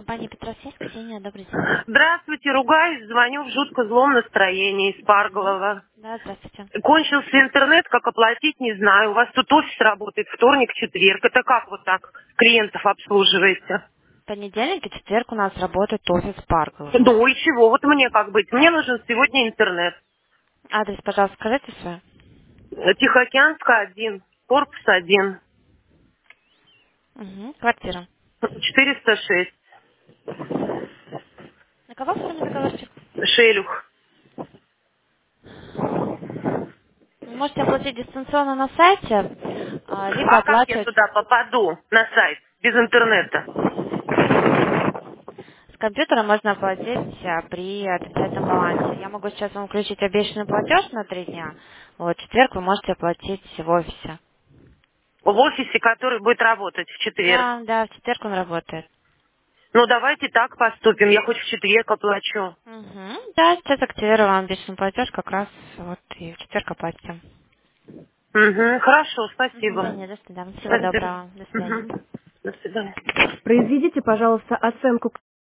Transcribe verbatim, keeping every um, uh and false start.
Компания Петросвязь, Ксения, добрый день. Здравствуйте, ругаюсь, звоню в жутко злом настроении из Мгм. Парголова. Да, здравствуйте. Кончился интернет, как оплатить, не знаю. У вас тут офис работает вторник, четверг. Это как вот так клиентов обслуживаете? Понедельник и четверг у нас работает офис Паркова. Ну и чего? Вот мне как быть? Мне нужен сегодня интернет. Адрес, пожалуйста, скажите свой. Тихоокеанская один, корпус один, Угу. Квартира. четыреста шесть, На кого оформлен договорчик? Шелюх. Вы можете оплатить дистанционно на сайте, а, либо А как я оплачивать туда попаду на сайт без интернета? с компьютера, можно оплатить а, при отрицательном балансе. Я могу сейчас вам включить обещанный платеж на три дня. Вот, в четверг вы можете оплатить в офисе. В офисе, который будет работать в четверг. Да, да, в четверг он работает. Ну, давайте так поступим. Я хоть в четверг оплачу. Угу. Да, сейчас активирую вам обещанный платеж, как раз вот и в четверг оплатите. Угу, хорошо, Мгм. Да спасибо. нет, до свидания. Всего До свидания. доброго. До свидания. Мгм. До свидания. Произведите, пожалуйста, оценку